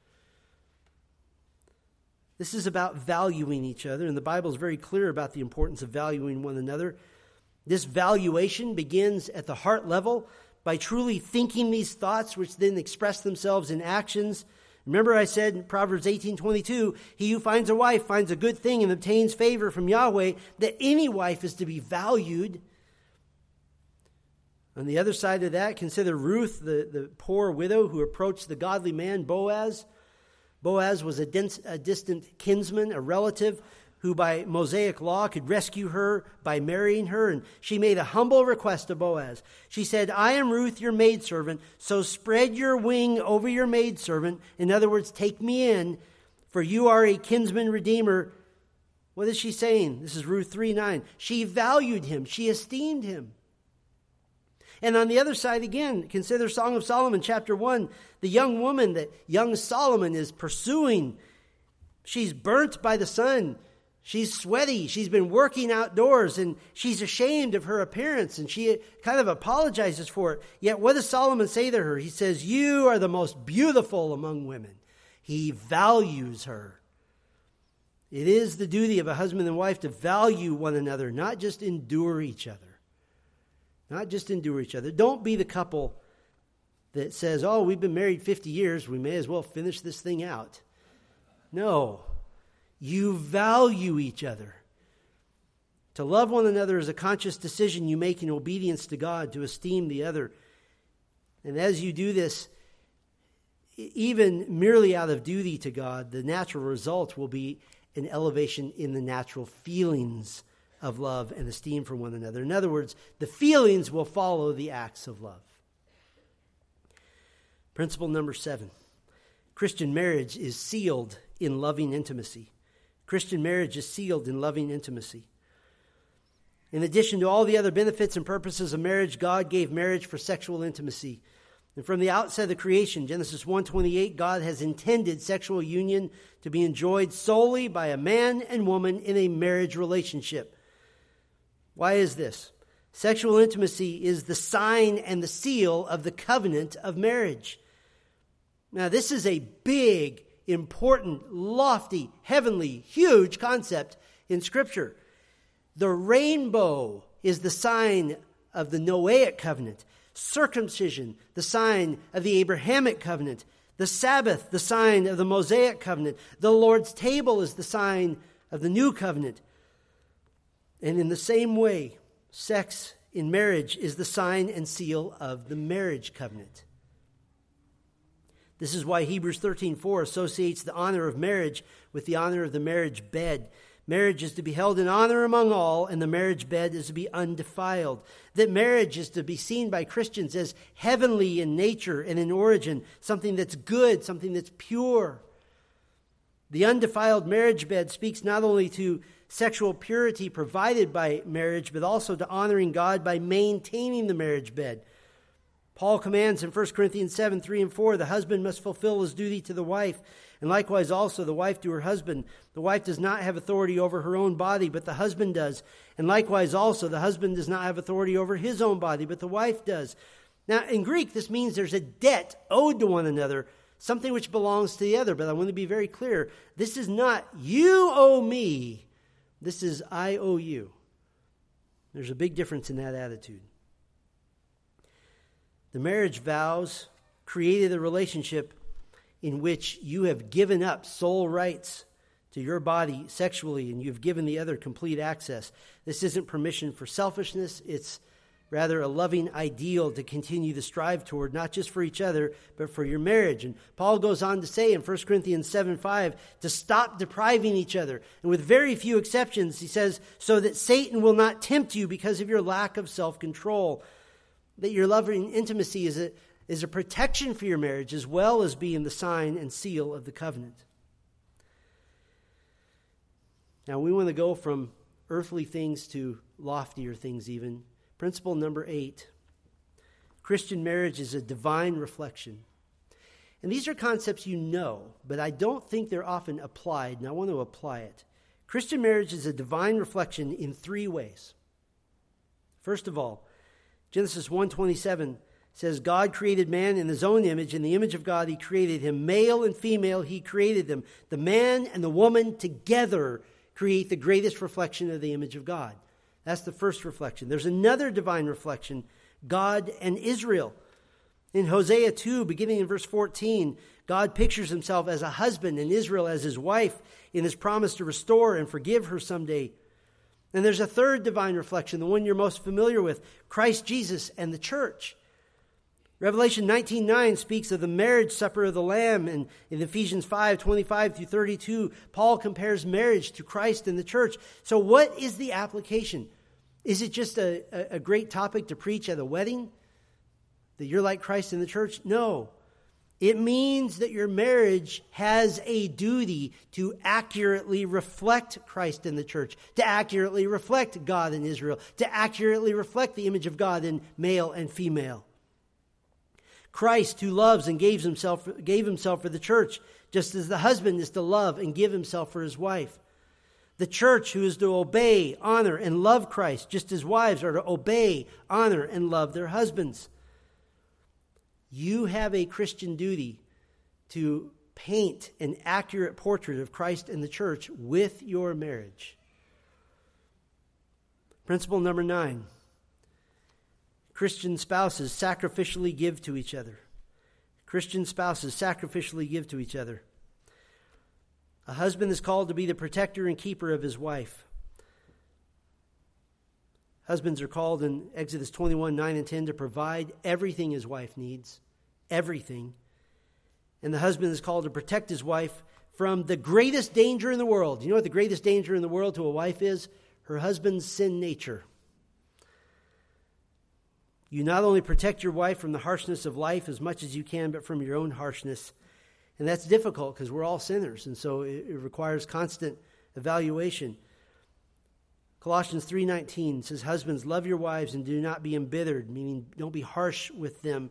This is about valuing each other, and the Bible is very clear about the importance of valuing one another. This valuation begins at the heart level by truly thinking these thoughts, which then express themselves in actions. Remember I said in Proverbs 18:22, he who finds a wife finds a good thing and obtains favor from Yahweh, that any wife is to be valued. On the other side of that, consider Ruth, the poor widow who approached the godly man, Boaz. Boaz was a distant kinsman, a relative who by Mosaic law could rescue her by marrying her. And she made a humble request to Boaz. She said, I am Ruth, your maidservant, so spread your wing over your maidservant. In other words, take me in, for you are a kinsman redeemer. What is she saying? This is Ruth 3:9. She valued him. She esteemed him. And on the other side again, consider Song of Solomon, chapter 1. The young woman that young Solomon is pursuing. She's burnt by the sun. She's sweaty. She's been working outdoors, and she's ashamed of her appearance, and she kind of apologizes for it. Yet what does Solomon say to her? He says, you are the most beautiful among women. He values her. It is the duty of a husband and wife to value one another, not just endure each other. Not just endure each other. Don't be the couple that says, oh, we've been married 50 years. We may as well finish this thing out. No. You value each other. To love one another is a conscious decision you make in obedience to God, to esteem the other. And as you do this, even merely out of duty to God, the natural result will be an elevation in the natural feelings of love and esteem for one another. In other words, the feelings will follow the acts of love. Principle number 7. Christian marriage is sealed in loving intimacy. Christian marriage is sealed in loving intimacy. In addition to all the other benefits and purposes of marriage, God gave marriage for sexual intimacy. And from the outset of creation, Genesis 1:28, God has intended sexual union to be enjoyed solely by a man and woman in a marriage relationship. Why is this? Sexual intimacy is the sign and the seal of the covenant of marriage. Now, this is a big, important, lofty, heavenly, huge concept in Scripture. The rainbow is the sign of the Noahic covenant. Circumcision, the sign of the Abrahamic covenant. The Sabbath, the sign of the Mosaic covenant. The Lord's table is the sign of the new covenant. And in the same way, sex in marriage is the sign and seal of the marriage covenant. This is why Hebrews 13:4 associates the honor of marriage with the honor of the marriage bed. Marriage is to be held in honor among all, and the marriage bed is to be undefiled. That marriage is to be seen by Christians as heavenly in nature and in origin, something that's good, something that's pure. The undefiled marriage bed speaks not only to sexual purity provided by marriage, but also to honoring God by maintaining the marriage bed. Paul commands in 1 Corinthians 7, 3 and 4, the husband must fulfill his duty to the wife, and likewise also the wife to her husband. The wife does not have authority over her own body, but the husband does. And likewise also the husband does not have authority over his own body, but the wife does. Now in Greek, this means there's a debt owed to one another, something which belongs to the other. But I want to be very clear. This is not you owe me. This is I owe you. There's a big difference in that attitude. The marriage vows created a relationship in which you have given up sole rights to your body sexually, and you've given the other complete access. This isn't permission for selfishness. It's rather a loving ideal to continue to strive toward, not just for each other, but for your marriage. And Paul goes on to say in 1 Corinthians 7:5 to stop depriving each other. And with very few exceptions, he says, so that Satan will not tempt you because of your lack of self-control. That your loving intimacy is a protection for your marriage as well as being the sign and seal of the covenant. Now we want to go from earthly things to loftier things even. Principle number 8. Christian marriage is a divine reflection. And these are concepts you know, but I don't think they're often applied, and I want to apply it. Christian marriage is a divine reflection in 3 ways. First of all, Genesis 1:27 says, God created man in his own image. In the image of God, he created him. Male and female, he created them. The man and the woman together create the greatest reflection of the image of God. That's the first reflection. There's another divine reflection, God and Israel. In Hosea 2, beginning in verse 14, God pictures himself as a husband and Israel as his wife in his promise to restore and forgive her someday. And there's a third divine reflection, the one you're most familiar with, Christ Jesus and the church. Revelation 19:9 speaks of the marriage supper of the Lamb, and in Ephesians 5:25 through 32, Paul compares marriage to Christ and the church. So what is the application? Is it just a great topic to preach at a wedding? That you're like Christ in the church? No. It means that your marriage has a duty to accurately reflect Christ in the church, to accurately reflect God in Israel, to accurately reflect the image of God in male and female. Christ, who loves and gave himself for the church, just as the husband is to love and give himself for his wife. The church, who is to obey, honor, and love Christ, just as wives are to obey, honor, and love their husbands. You have a Christian duty to paint an accurate portrait of Christ and the church with your marriage. Principle number 9. Christian spouses sacrificially give to each other. Christian spouses sacrificially give to each other. A husband is called to be the protector and keeper of his wife. Husbands are called in Exodus 21:9 and 10 to provide everything his wife needs. Everything. And the husband is called to protect his wife from the greatest danger in the world. You know what the greatest danger in the world to a wife is? Her husband's sin nature. You not only protect your wife from the harshness of life as much as you can, but from your own harshness. And that's difficult because we're all sinners, and so it requires constant evaluation. Colossians 3:19 says, husbands, love your wives and do not be embittered, meaning don't be harsh with them.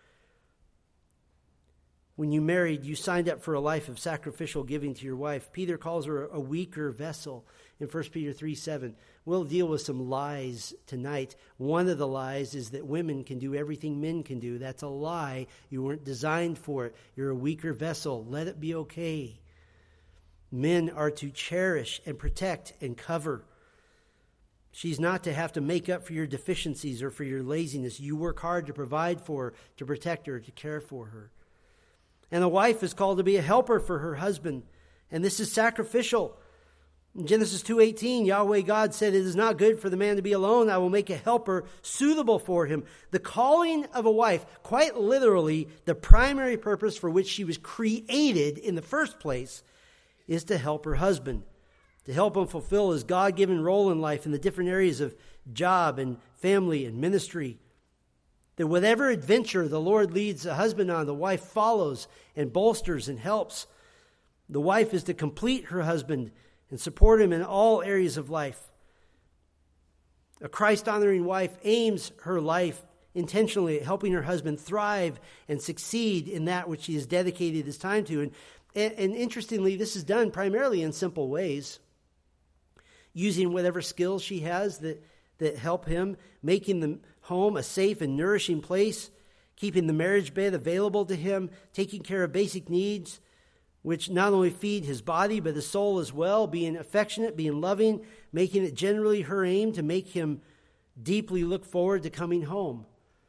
When you married, you signed up for a life of sacrificial giving to your wife. Peter calls her a weaker vessel in 1 Peter 3:7. We'll deal with some lies tonight. One of the lies is that women can do everything men can do. That's a lie. You weren't designed for it. You're a weaker vessel. Let it be okay. Men are to cherish and protect and cover. She's not to have to make up for your deficiencies or for your laziness. You work hard to provide for her, to protect her, to care for her. And a wife is called to be a helper for her husband. And this is sacrificial. In Genesis 2:18, Yahweh God said, it is not good for the man to be alone. I will make a helper suitable for him. The calling of a wife, quite literally, the primary purpose for which she was created in the first place, is to help her husband, to help him fulfill his God-given role in life in the different areas of job and family and ministry. That whatever adventure the Lord leads a husband on, the wife follows and bolsters and helps. The wife is to complete her husband and support him in all areas of life. A Christ-honoring wife aims her life intentionally at helping her husband thrive and succeed in that which he has dedicated his time to. And interestingly, this is done primarily in simple ways, using whatever skills she has that help him, making the home a safe and nourishing place, keeping the marriage bed available to him, taking care of basic needs, which not only feed his body, but his soul as well, being affectionate, being loving, making it generally her aim to make him deeply look forward to coming home.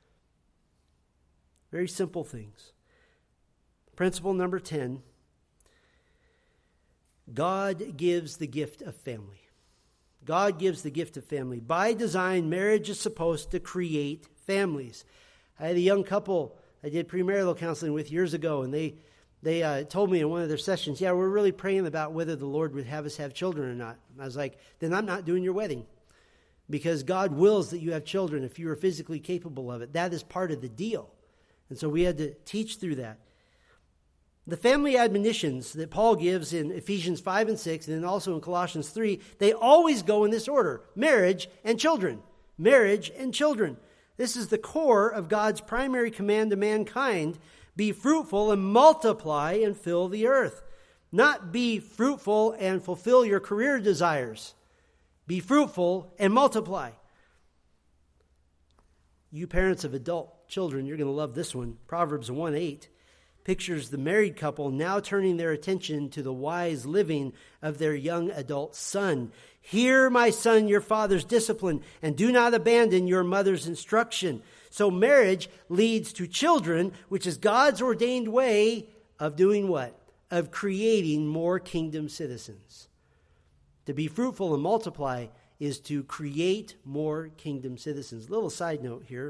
Very simple things. Principle number 10, God gives the gift of family. God gives the gift of family. By design, marriage is supposed to create families. I had a young couple I did premarital counseling with years ago, and they told me in one of their sessions, yeah, we're really praying about whether the Lord would have us have children or not. And I was like, then I'm not doing your wedding, because God wills that you have children if you are physically capable of it. That is part of the deal. And so we had to teach through that. The family admonitions that Paul gives in Ephesians 5 and 6, and then also in Colossians 3, they always go in this order: marriage and children. Marriage and children. This is the core of God's primary command to mankind: be fruitful and multiply and fill the earth. Not be fruitful and fulfill your career desires. Be fruitful and multiply. You parents of adult children, you're going to love this one. Proverbs 1:8 pictures the married couple now turning their attention to the wise living of their young adult son. Hear, my son, your father's discipline, and do not abandon your mother's instruction. So marriage leads to children, which is God's ordained way of doing what? Of creating more kingdom citizens. To be fruitful and multiply is to create more kingdom citizens. Little side note here.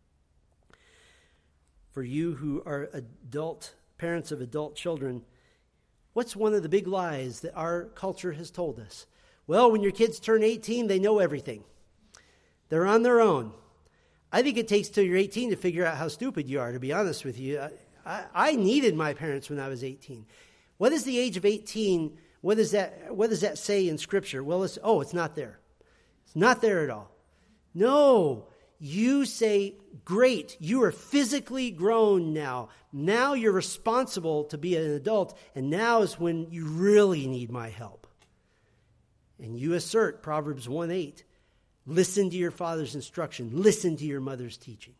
For you who are parents of adult children, what's one of the big lies that our culture has told us? Well, when your kids turn 18, they know everything. They're on their own. I think it takes till you're 18 to figure out how stupid you are, to be honest with you. I needed my parents when I was 18. What is the age of 18? What does that say in Scripture? Well, it's not there. It's not there at all. No. You say, great, you are physically grown now. Now you're responsible to be an adult, and now is when you really need my help. And you assert Proverbs 1:8, listen to your father's instruction, listen to your mother's teaching.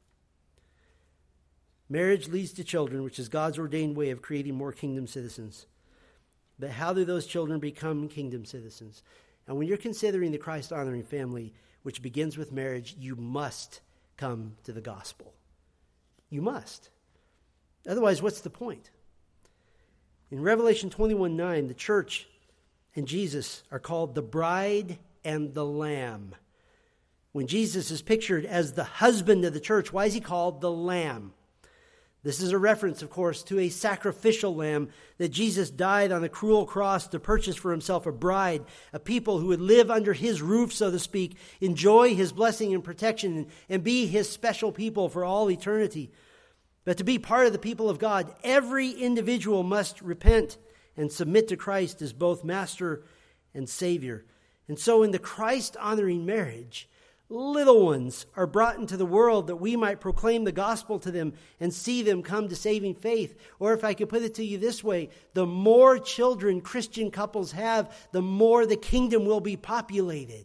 Marriage leads to children, which is God's ordained way of creating more kingdom citizens. But how do those children become kingdom citizens? And when you're considering the Christ-honoring family, which begins with marriage, you must come to the gospel. You must. Otherwise, what's the point? In Revelation 21:9, the church and Jesus are called the bride and the lamb. When Jesus is pictured as the husband of the church, why is he called the lamb? This is a reference, of course, to a sacrificial lamb that Jesus died on a cruel cross to purchase for himself a bride, a people who would live under his roof, so to speak, enjoy his blessing and protection, and be his special people for all eternity. But to be part of the people of God, every individual must repent and submit to Christ as both master and Savior. And so in the Christ-honoring marriage, little ones are brought into the world that we might proclaim the gospel to them and see them come to saving faith. Or if I could put it to you this way, the more children Christian couples have, the more the kingdom will be populated.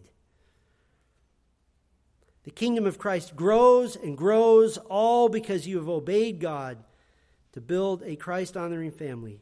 The kingdom of Christ grows and grows, all because you have obeyed God to build a Christ-honoring family.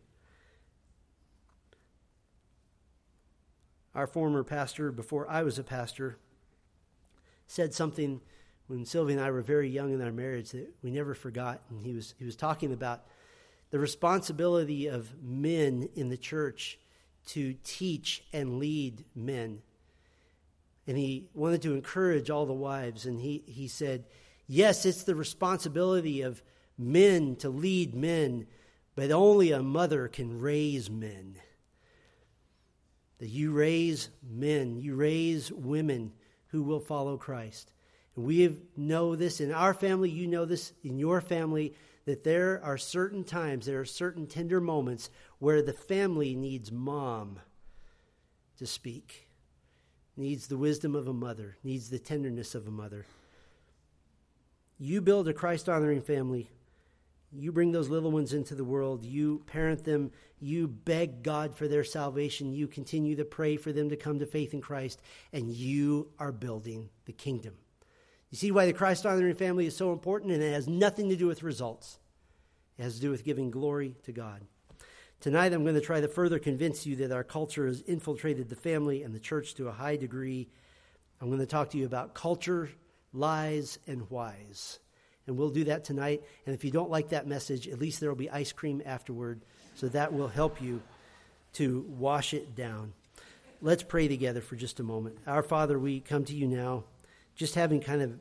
Our former pastor, before I was a pastor, said something when Sylvia and I were very young in our marriage that we never forgot. And he was talking about the responsibility of men in the church to teach and lead men. And he wanted to encourage all the wives. And he said, yes, it's the responsibility of men to lead men, but only a mother can raise men. That you raise men, you raise women who will follow Christ. And we know this in our family, you know this in your family, that there are certain times, there are certain tender moments where the family needs mom to speak, needs the wisdom of a mother, needs the tenderness of a mother. You build a Christ-honoring family. You bring those little ones into the world. You parent them. You beg God for their salvation. You continue to pray for them to come to faith in Christ. And you are building the kingdom. You see why the Christ-honoring family is so important, and it has nothing to do with results. It has to do with giving glory to God. Tonight I'm going to try to further convince you that our culture has infiltrated the family and the church to a high degree. I'm going to talk to you about culture, lies, and whys. And we'll do that tonight. And if you don't like that message, at least there will be ice cream afterward. So that will help you to wash it down. Let's pray together for just a moment. Our Father, we come to you now, just having kind of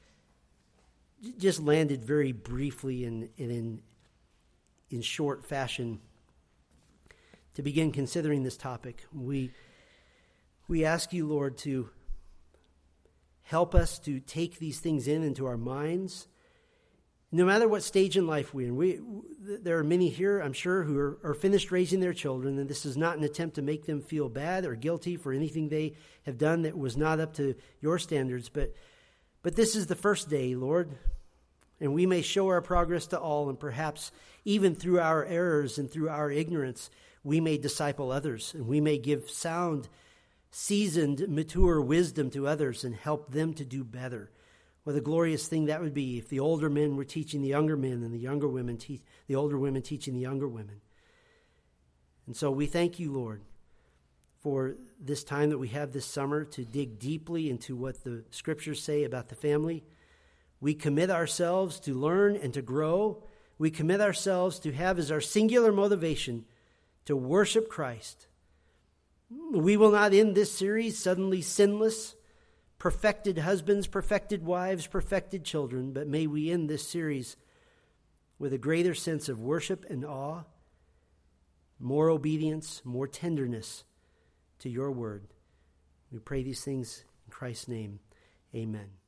just landed very briefly and in short fashion to begin considering this topic. We ask you, Lord, to help us to take these things into our minds. No matter what stage in life we're in, there are many here, I'm sure, who are finished raising their children, and this is not an attempt to make them feel bad or guilty for anything they have done that was not up to your standards. But this is the first day, Lord, and we may show our progress to all, and perhaps even through our errors and through our ignorance, we may disciple others, and we may give sound, seasoned, mature wisdom to others and help them to do better. What a glorious thing that would be if the older men were teaching the younger men and the younger women, the older women teaching the younger women. And so we thank you, Lord, for this time that we have this summer to dig deeply into what the Scriptures say about the family. We commit ourselves to learn and to grow. We commit ourselves to have as our singular motivation to worship Christ. We will not end this series suddenly sinless, perfected husbands, perfected wives, perfected children, but may we end this series with a greater sense of worship and awe, more obedience, more tenderness to your word. We pray these things in Christ's name. Amen.